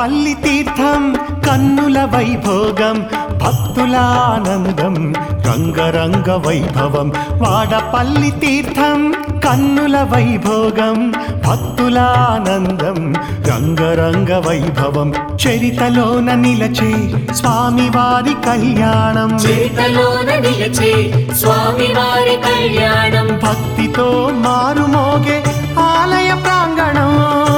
వాడపల్లి తీర్థం కన్నుల వైభోగం భక్తులానందం రంగరంగ వైభవం వాడపల్లి తీర్థం కన్నుల వైభోగం భక్తులానందం రంగరంగ వైభవం చరితలోన నిలచే స్వామివారి కళ్యాణం చరితలోన నిలిచే స్వామివారి కళ్యాణం భక్తితో మారుమోగే ఆలయ ప్రాంగణం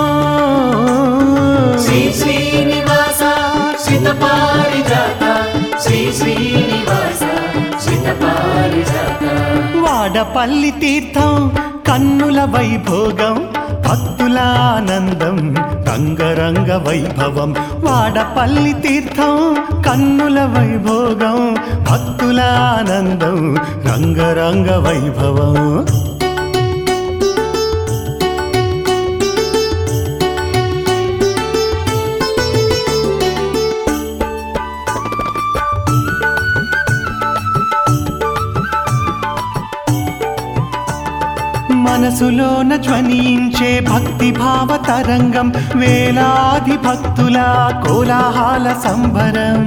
శ్రీ శ్రీనివాస శ్రిత పారిజాత శ్రీ శ్రీనివాస శ్రిత పారిజాత వాడపల్లి తీర్థం కన్నుల వైభోగం భక్తులానందం రంగరంగ వైభవం వాడపల్లి తీర్థం కన్నుల వైభోగం భక్తులానందం రంగరంగ వైభవం మనసులోన ధ్వనించే భక్తి భావ తరంగం వేలాది భక్తుల కోలాహల సంబరం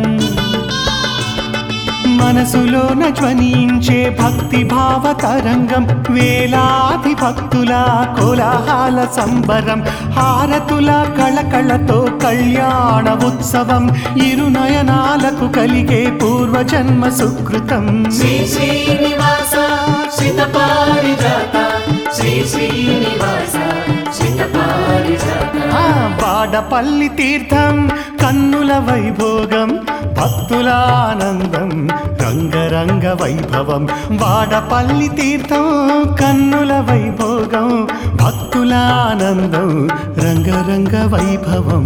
మనసులోన ధ్వనించే భక్తి భావ తరంగం వేలాది భక్తుల కోలాహల సంబరం హారతుల కళకళతో కళ్యాణ ఉత్సవం ఇరు నయనాలకు కలిగే పూర్వజన్మ సుకృతం శ్రీ శ్రీనివాస శ్రిత పారిజాత శ్రీ శ్రీనివాస శ్రిత పారిజాత వాడపల్లి తీర్థం కన్నుల వైభోగం భక్తులానందం రంగరంగ వైభవం వాడపల్లి తీర్థం కన్నుల వైభోగం భక్తులానందం రంగరంగ వైభవం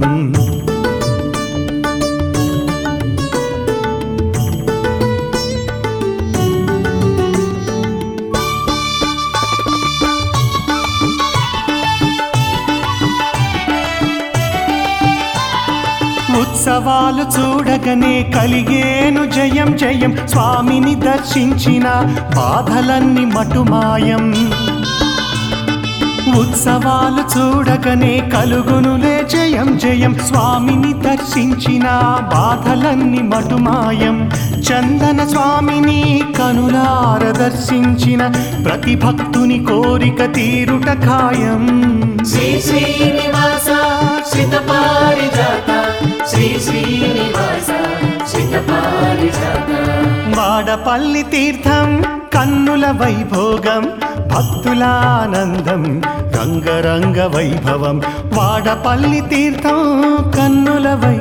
ఉత్సవాలు చూడగనే కలిగేను జయం జయం స్వామిని దర్శించిన బాధలన్నీ మటుమాయం ఉత్సవాలు చూడగనే కలుగునులే జయం జయం స్వామిని దర్శించిన బాధలన్నీ మటుమాయం చందన స్వామిని కనులార దర్శించిన ప్రతి భక్తుని కోరిక తీరుట ఖాయం శ్రీ శ్రీనివాస శ్రిత పారిజాత శ్రీ శ్రీనివాస శ్రిత పారిజాత వాడపల్లి తీర్థం కన్నుల వైభోగం భక్తులానందం రంగరంగ వైభవం వాడపల్లి తీర్థం కన్నుల వైభవం